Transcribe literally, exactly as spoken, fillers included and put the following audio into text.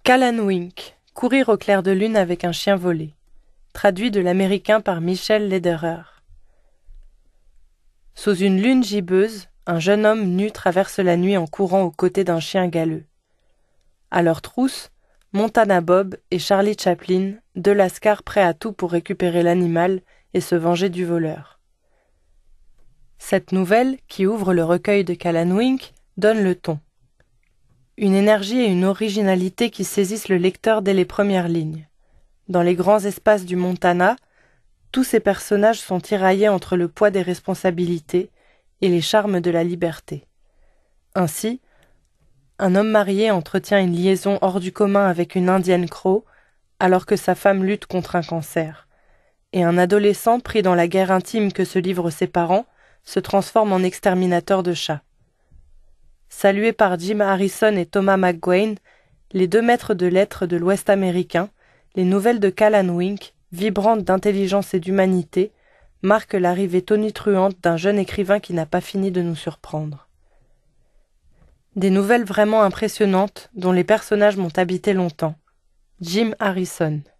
Callan Wink, courir au clair de lune avec un chien volé. Traduit de l'américain par Michel Lederer. Sous une lune gibbeuse, un jeune homme nu traverse la nuit en courant aux côtés d'un chien galeux. À leur trousse, Montana Bob et Charlie Chaplin, deux lascars prêts à tout pour récupérer l'animal et se venger du voleur. Cette nouvelle, qui ouvre le recueil de Callan Wink, donne le ton. Une énergie et une originalité qui saisissent le lecteur dès les premières lignes. Dans les grands espaces du Montana, tous ces personnages sont tiraillés entre le poids des responsabilités et les charmes de la liberté. Ainsi, un homme marié entretient une liaison hors du commun avec une indienne crow, alors que sa femme lutte contre un cancer. Et un adolescent pris dans la guerre intime que se livrent ses parents se transforme en exterminateur de chats. Salués par Jim Harrison et Thomas McGuane, les deux maîtres de lettres de l'Ouest américain, les nouvelles de Callan Wink, vibrantes d'intelligence et d'humanité, marquent l'arrivée tonitruante d'un jeune écrivain qui n'a pas fini de nous surprendre. Des nouvelles vraiment impressionnantes dont les personnages m'ont habité longtemps. Jim Harrison.